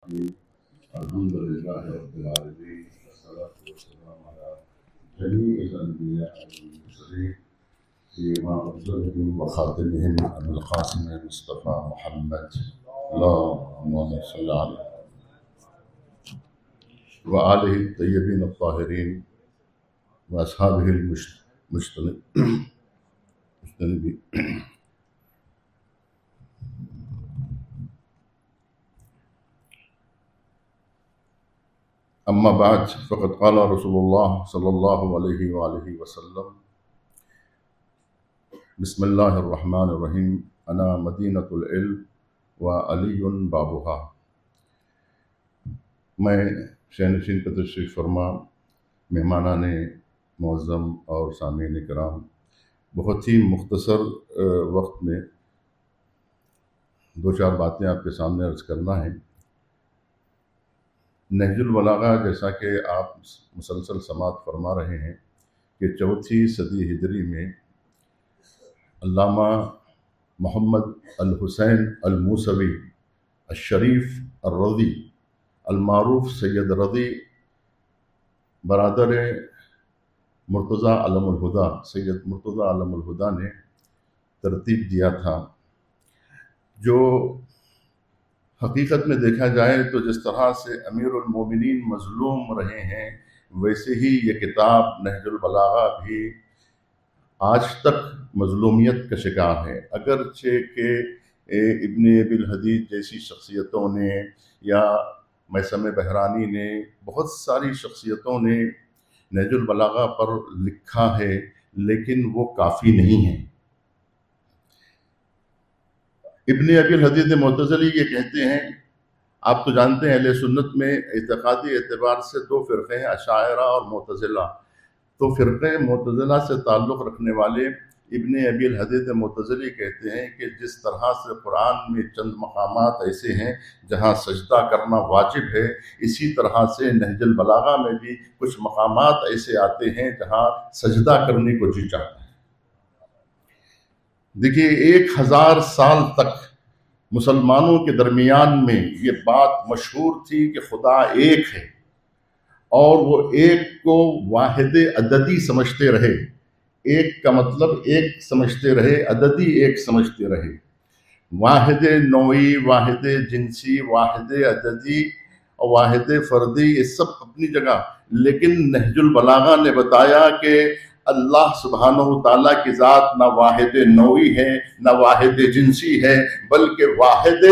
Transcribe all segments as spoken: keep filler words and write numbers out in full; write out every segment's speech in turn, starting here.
الرحيم الحمد لله رب العالمين والصلاة والسلام على جميع الأنبياء والمرسلين سيما أفضلهم وخاتمهم أبي القاسم المصطفى محمد اللهم صل عليه وآله الطيبين الطاهرين وأصحابه المجتنبين. أما بعد فقد قال رسول الله صلى الله عليه وآله وسلم بسم الله الرحمن الرحيم أنا مدينة العلم وعلي بابها. میں شہنشین کا تشریف فرما مہمانان معظم اور سامعین کرام، بہت ہی مختصر وقت میں دو چار باتیں آپ کے سامنے عرض کرنا ہے۔ نہج البلاغہ جیسا کہ آپ مسلسل سماعت فرما رہے ہیں کہ چوتھی صدی ہجری میں علامہ محمد الحسین الموسوی الشریف الرضی المعروف سید رضی برادر مرتضیٰ علم الہدیٰ سید مرتضیٰ علم الہدیٰ نے ترتیب دیا تھا، جو حقیقت میں دیکھا جائے تو جس طرح سے امیر المومنین مظلوم رہے ہیں ویسے ہی یہ کتاب نہج البلاغہ بھی آج تک مظلومیت کا شکار ہے، اگرچہ کہ ابن ابی الحدید جیسی شخصیتوں نے یا میثم بحرانی نے بہت ساری شخصیتوں نے نہج البلاغہ پر لکھا ہے، لیکن وہ کافی نہیں ہیں۔ ابن ابی الحدید معتزلی یہ کہتے ہیں، آپ تو جانتے ہیں اہل سنت میں اعتقادی اعتبار سے دو فرقے ہیں، اشاعرہ اور معتزلہ۔ تو فرقے معتزلہ سے تعلق رکھنے والے ابن ابی الحدید معتزلی کہتے ہیں کہ جس طرح سے قرآن میں چند مقامات ایسے ہیں جہاں سجدہ کرنا واجب ہے، اسی طرح سے نہج البلاغہ میں بھی کچھ مقامات ایسے آتے ہیں جہاں سجدہ کرنے کو جی چاہتا ہے۔ دیکھیے، ایک ہزار سال تک مسلمانوں کے درمیان میں یہ بات مشہور تھی کہ خدا ایک ہے، اور وہ ایک کو واحد عددی سمجھتے رہے۔ ایک کا مطلب ایک سمجھتے رہے، عددی ایک سمجھتے رہے، واحد نوعی، واحد جنسی، واحد عددی اور واحد فردی، یہ سب اپنی جگہ۔ لیکن نہج البلاغہ نے بتایا کہ اللہ سبحانہ وتعالیٰ کی ذات نہ واحد نوعی ہے نہ واحد جنسی ہے، بلکہ واحد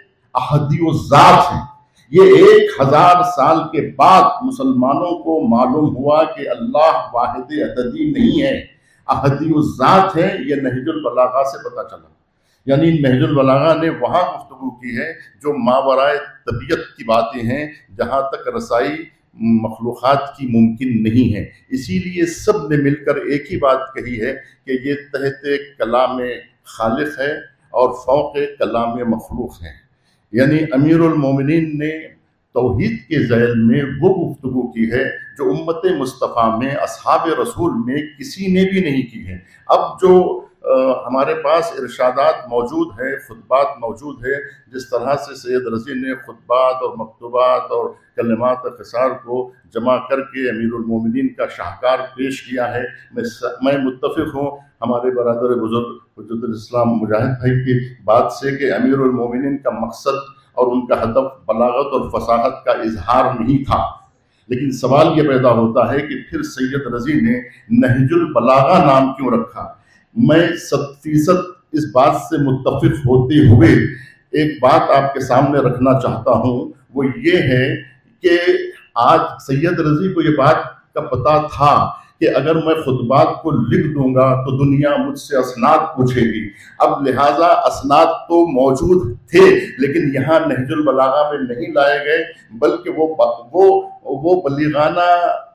احدی و ذات ہے۔ یہ ایک ہزار سال کے بعد مسلمانوں کو معلوم ہوا کہ اللہ واحد عددی نہیں ہے، احدی و ذات ہے۔ یہ نہج البلاغہ سے پتہ چلا، یعنی نہج البلاغہ نے وہاں گفتگو کی ہے جو ماورائے طبیعت کی باتیں ہیں، جہاں تک رسائی مخلوقات کی ممکن نہیں ہے۔ اسی لیے سب نے مل کر ایک ہی بات کہی ہے کہ یہ تحت کلام خالق ہے اور فوق کلام مخلوق ہے۔ یعنی امیر المومنین نے توحید کے ذیل میں وہ گفتگو کی ہے جو امت مصطفیٰ میں اصحاب رسول میں کسی نے بھی نہیں کی ہے۔ اب جو ہمارے پاس ارشادات موجود ہیں، خطبات موجود ہے، جس طرح سے سید رضی نے خطبات اور مکتوبات اور کلمات قصار کو جمع کر کے امیر المومنین کا شاہکار پیش کیا ہے، میں متفق ہوں ہمارے برادر بزرگ حجت الاسلام مجاہد بھائی کی بات سے کہ امیر المومنین کا مقصد اور ان کا ہدف بلاغت اور فصاحت کا اظہار نہیں تھا۔ لیکن سوال یہ پیدا ہوتا ہے کہ پھر سید رضی نے نہج البلاغہ نام کیوں رکھا؟ میں ست فیصد اس بات سے متفق ہوتے ہوئے ایک بات آپ کے سامنے رکھنا چاہتا ہوں، وہ یہ ہے کہ آج سید رضی کو یہ بات کا پتہ تھا کہ اگر میں خطبات کو لکھ دوں گا تو دنیا مجھ سے اسناد پوچھے گی۔ اب لہٰذا اسناد تو موجود تھے لیکن یہاں نہج البلاغہ میں نہیں لائے گئے، بلکہ وہ وہ وہ بلیغانہ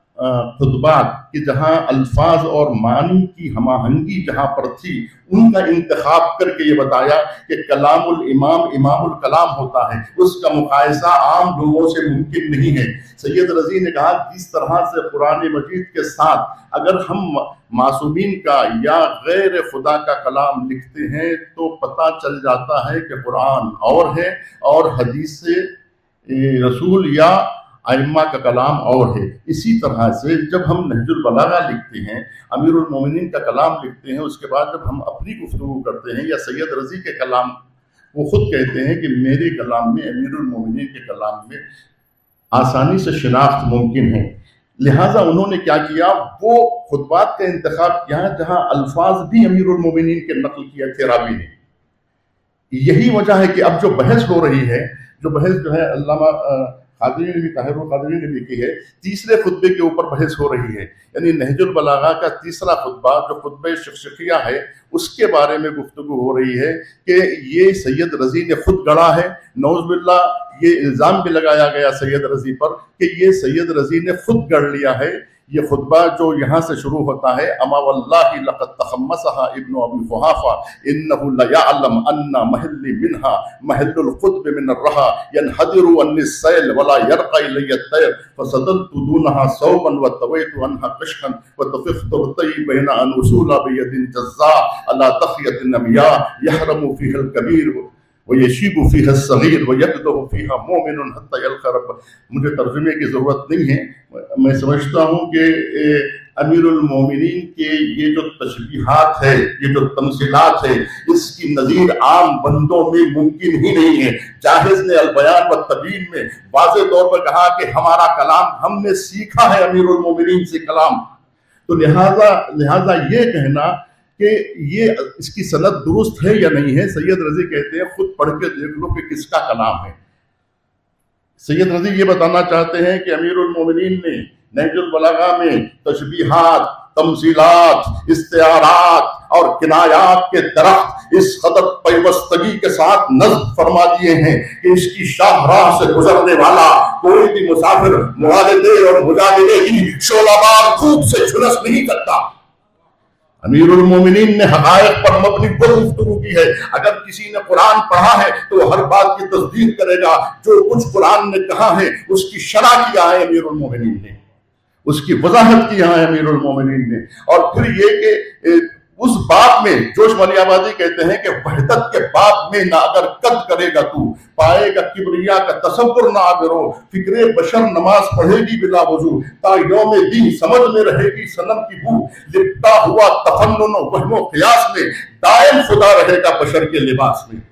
خطبات کہ جہاں الفاظ اور معنی کی ہم آہنگی جہاں پر تھی، ان کا انتخاب کر کے یہ بتایا کہ کلام الامام امام الکلام ہوتا ہے، اس کا مقایسہ عام لوگوں سے ممکن نہیں ہے۔ سید رضی نے کہا جس طرح سے قرآن مجید کے ساتھ اگر ہم معصومین کا یا غیر خدا کا کلام لکھتے ہیں تو پتہ چل جاتا ہے کہ قرآن اور ہے اور حدیث سے رسول یا ائمہ کا کلام اور ہے۔ اسی طرح سے جب ہم نہج البلاغہ لکھتے ہیں، امیر المومنین کا کلام لکھتے ہیں، اس کے بعد جب ہم اپنی گفتگو کرتے ہیں یا سید رضی کے کلام، وہ خود کہتے ہیں کہ میرے کلام میں امیر المومنین کے کلام میں آسانی سے شناخت ممکن ہے۔ لہٰذا انہوں نے کیا کیا، وہ خطبات کا انتخاب کیا جہاں الفاظ بھی امیر المومنین کے نقل کیا تھے راوی نے۔ یہی وجہ ہے کہ اب جو بحث ہو رہی ہے، جو بحث جو ہے علامہ قادری نے بھی، طاہر القادری نے بھی کی ہے، تیسرے خطبے کے اوپر بحث ہو رہی ہے، یعنی نہج البلاغہ کا تیسرا خطبہ جو خطبہ شقشقیہ ہے، اس کے بارے میں گفتگو ہو رہی ہے کہ یہ سید رضی نے خود گڑھا ہے۔ نعوذ باللہ یہ الزام بھی لگایا گیا سید رضی پر کہ یہ سید رضی نے خود گڑھ لیا ہے۔ یہ خطبہ جو یہاں سے شروع ہوتا ہے، اما واللہ لقد تخمسها ابن ابی قحافہ انه لیعلم ان محلی منها محل القطب من الرہا ينحدر عني السیل ولا يرقى الي الطير فصدلت دونها صوبا وطويت عنها قشقا وتفخت رطي بين ان وصول بيد جزاء على تخية النمياء يحرم فيها الكبير وَيَشِيبُ فِيهَا الصَّغِيرُ وَيَقْدَحُ فِيهَا مُؤْمِنٌ حَتَّى يَلْقَى رَبَّهُ۔ مجھے ترجمے کی ضرورت نہیں ہے، میں سمجھتا ہوں کہ امیر المومنین کے یہ جو تشبیہات ہے، یہ جو تمثیلات ہے، اس کی نظیر عام بندوں میں ممکن ہی نہیں ہے۔ جاہز نے البیان والتبیین میں واضح طور پر کہا کہ ہمارا کلام ہم نے سیکھا ہے امیر المومنین سے کلام، تو لہٰذا لہٰذا یہ کہنا کہ یہ اس کی سند درست ہے یا نہیں ہے، سید رضی کہتے ہیں خود پڑھ کے دیکھ لو کہ کس کا کلام ہے۔ سید رضی یہ بتانا چاہتے ہیں کہ امیر المومنین نے نہج البلاغہ میں تشبیہات، تمثیلات، استعارات اور کنایات کے درخت اس قدر پیوستگی کے ساتھ نصب فرما دیے ہیں کہ اس کی شاہراہ سے گزرنے والا کوئی بھی مسافر معاہدے اور مجاہدے کی شعلہ بار دھوپ سے جھلس نہیں کرتا۔ امیر المومنین نے حقائق پر مبنی وہ گفتگو کی ہے۔ اگر کسی نے قرآن پڑھا ہے تو وہ ہر بات کی تصدیق کرے گا، جو کچھ قرآن نے کہا ہے اس کی شرح کیا ہے امیر المومنین نے، اس کی وضاحت کیا ہے امیر المومنین نے۔ اور پھر یہ کہ اس باب میں جوش ملی آبادی کہتے ہیں کہ وحدت کے باب میں نہ اگر قد کرے گا تو پائے گا کبریا کا تصور نہ آگرو، فکر بشر نماز پڑھے گی بلا وضو، تا یوم دین سمجھ میں رہے گی صنم کی بو، لپٹا ہوا تفنن و وہم و قیاس میں دائم خدا رہے گا بشر کے لباس میں۔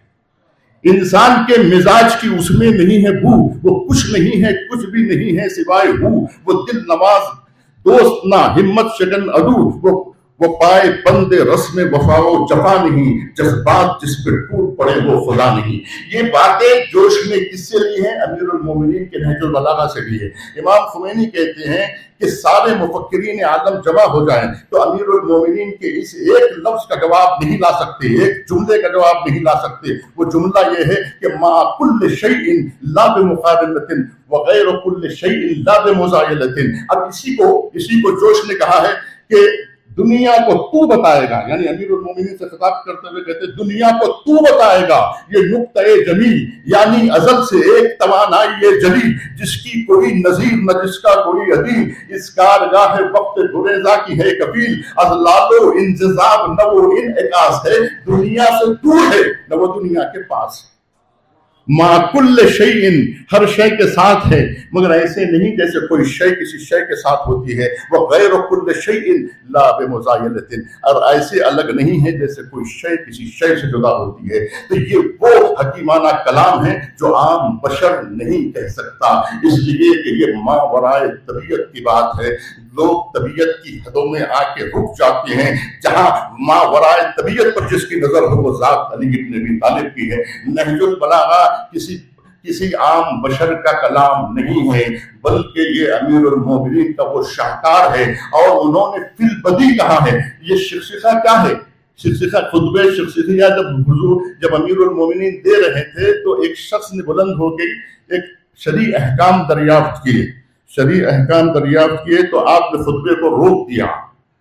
انسان کے مزاج کی اس میں نہیں ہے بو، وہ کچھ نہیں ہے، کچھ بھی نہیں ہے سوائے ہو، وہ دل نواز دوست نہ ہمت شگن عدو، وہ وہ پائے بند رسم وفا و جفا نہیں، جذبات جس پہ ٹوٹ پڑے وہ خدا نہیں۔ یہ باتیں جوش میں کس سے لی ہیں؟ امیر المومنین کے نہج البلاغہ سے لی ہے۔ امام خمینی کہتے ہیں کہ سارے مفکرین عالم جمع ہو جائیں تو امیر المومنین کے اس ایک لفظ کا جواب نہیں لا سکتے، ایک جملے کا جواب نہیں لا سکتے۔ وہ جملہ یہ ہے کہ ما کل شیء لا بمقابلۃ وغیر کل شیء لا بمزایلۃ۔ اب اسی کو اسی کو جوش نے کہا ہے کہ دنیا کو تو بتائے گا، یعنی امیر المومنین سے خطاب کرتے ہوئے کہتے ہیں دنیا کو تو بتائے گا، یہ نقطہ جمیل یعنی ازل سے ایک توانائی جلیل جس کی کوئی نظیر نہ جس کا کوئی عدیل، اس کارگاہ وقت گریزہ کی ہے کفیل، از لالو انجذاب نہ وہ انعکاس ہے، دنیا سے دور ہے نہ وہ دنیا کے پاس۔ ما کل شیء ہر شے کے ساتھ ہے مگر ایسے نہیں جیسے کوئی شے کسی شے کے ساتھ ہوتی ہے، وہ غیر کل شیء لا بمزایلۃ، اور ایسے الگ نہیں ہے جیسے کوئی شے کسی شے سے جدا ہوتی ہے۔ تو یہ وہ حکیمانہ کلام ہے جو عام بشر نہیں کہہ سکتا، اس لیے کہ یہ ماورائے طبیعت کی بات ہے۔ لوگ طبیعت کی حدوں میں آ کے رک جاتے ہیں، جہاں ماورائے طبیعت پر جس کی نظر ہو وہ ذات علی ابن ابی طالب کی ہے۔ نہج البلاغہ کسی کسی عام بشر کا کلام نہیں ہے، بلکہ یہ امیر المومنین کا وہ شاہکار ہے، اور انہوں نے فی البدی کہا ہے۔ یہ شخصیہ کیا ہے؟ شخصیہ خطبہ شخصیہ جب حضور جب امیر المومنین دے رہے تھے تو ایک شخص نے بلند ہو کے ایک شرعی احکام دریافت کیے شرعی احکام دریافت کیے تو آپ نے خطبے کو روک دیا،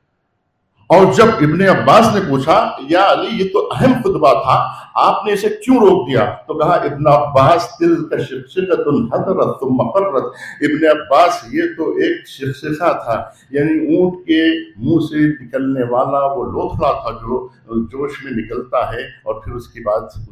اور جب ابن عباس نے پوچھا یا علی یہ تو اہم خطبہ تھا، آپ نے اسے کیوں روک دیا؟ تو کہا ابن عباس تلک شقشقۃ حضرت ثم قرت، ابن عباس یہ تو ایک شقشقہ تھا، یعنی اونٹ کے منہ سے نکلنے والا وہ لوتھڑا تھا جو جوش میں نکلتا ہے اور پھر اس کے بعد اسے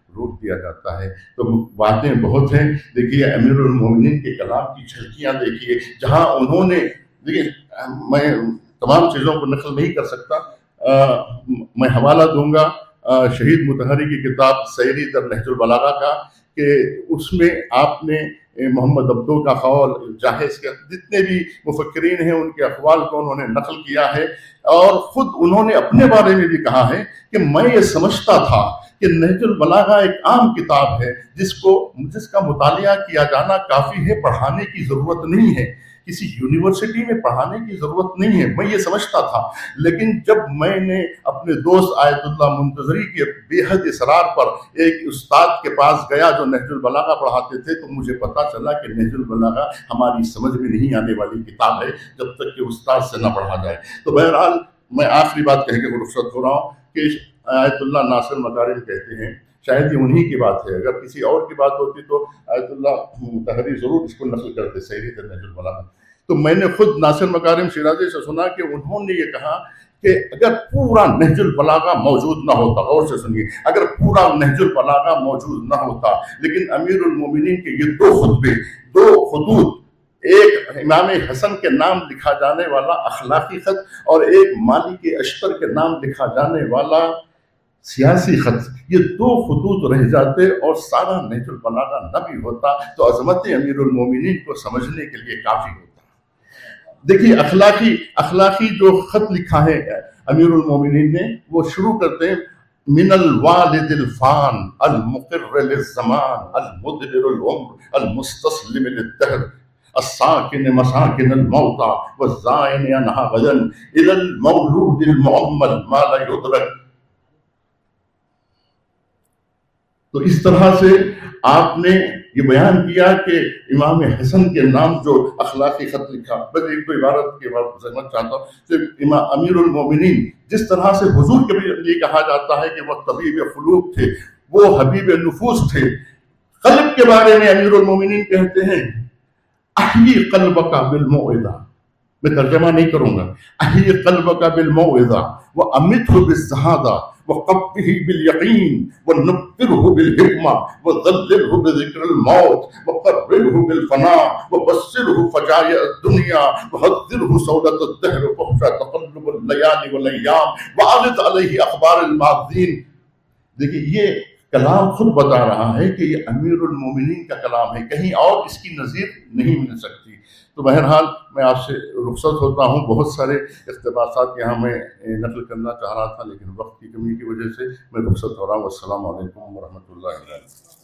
روک دیا جاتا ہے۔ تو باتیں بہت ہیں، دیکھیے امیر المومنین کے کلام کی جھلکیاں دیکھیے، جہاں انہوں نے، دیکھیے میں تمام چیزوں کو نقل نہیں کر سکتا، میں حوالہ دوں گا شہید مطہری کی کتاب سیری در نہج البلاغہ کا، کہ اس میں آپ نے محمد عبدو کا قول، جاہز کے جتنے بھی مفکرین ہیں ان کے اقوال کو انہوں نے نقل کیا ہے، اور خود انہوں نے اپنے بارے میں بھی کہا ہے کہ میں یہ سمجھتا تھا کہ نہج البلاغہ ایک عام کتاب ہے جس کو جس کا مطالعہ کیا جانا کافی ہے، پڑھانے کی ضرورت نہیں ہے، کسی یونیورسٹی میں پڑھانے کی ضرورت نہیں ہے، میں یہ سمجھتا تھا۔ لیکن جب میں نے اپنے دوست آیت اللہ منتظری کے بے حد اصرار پر ایک استاد کے پاس گیا جو نہج البلاغہ پڑھاتے تھے، تو مجھے پتا چلا کہ نہج البلاغہ ہماری سمجھ میں نہیں آنے والی کتاب ہے جب تک کہ استاد سے نہ پڑھا جائے۔ تو بہرحال میں آخری بات کہہ کے رخصت ہو رہا ہوں کہ آیت اللہ ناصر مکارم کہتے ہیں، شاید یہ انہی کی بات ہے، اگر کسی اور کی بات ہوتی تو آیت اللہ مطہری ضرور اس کو نقل کرتے، سیری در نہج البلاغہ۔ تو میں نے خود ناصر مکارم شیرازی سے سنا کہ انہوں نے یہ کہا کہ اگر پورا نہج البلاغہ موجود نہ ہوتا، غور سے سنیے، اگر پورا نہج البلاغہ موجود نہ ہوتا، لیکن امیر المومنین کے یہ دو خطبے، دو خطوط، ایک امام حسن کے نام لکھا جانے والا اخلاقی خط اور ایک مالک اشتر کے نام لکھا جانے والا سیاسی خط، یہ دو خطوط رہ جاتے اور سارا نہج البلاغہ نہ بھی ہوتا تو عظمت امیر المومنین کو سمجھنے کے لیے کافی ہوتا۔ دیکھیے اخلاقی اخلاقی جو خط لکھا ہے امیر المومنین نے، وہ شروع کرتے ہیں من الوالد الفان المقر للزمان المدبر العمر المستسلم للدهر الساکن مساکن الموتى والزائن عنها غدا الى المولود المعمل ما لا يدرك۔ تو اس طرح سے آپ نے یہ بیان کیا کہ امام حسن کے نام جو اخلاقی خط لکھا، بس ایک تو عبارت کے بعد سمجھ چاہتا ہوں کہ امام امیر المومنین جس طرح سے حضور کے لیے کہا جاتا ہے کہ وہ طبیب قلوب تھے، وہ حبیب نفوس تھے، قلب کے بارے میں امیر المومنین کہتے ہیں احیی قلبک بالموعظہ، میں ترجمہ نہیں کروں گا، احیی قلبک بالموعظہ وامتہ بالشہادہ وقبہ بالیقین ونبرہ بالحکمہ وذللہ بذکر الموت وقربہ بالفناء وبشرہ فجائع الدنیا وحذرہ سودۃ الدہر وفحش تقلب اللیال والایام واعرض علیہ اخبار الماضین۔ دیکھیے یہ کلام خود بتا رہا ہے کہ یہ امیر المومنین کا کلام ہے، کہیں اور اس کی نظیر نہیں مل سکتی۔ تو بہرحال میں آپ سے رخصت ہوتا ہوں، بہت سارے اقتباسات یہاں میں نقل کرنا چاہ رہا تھا لیکن وقت کی کمی کی وجہ سے میں رخصت ہو رہا ہوں۔ السلام علیکم ورحمۃ اللہ وبرکاتہ۔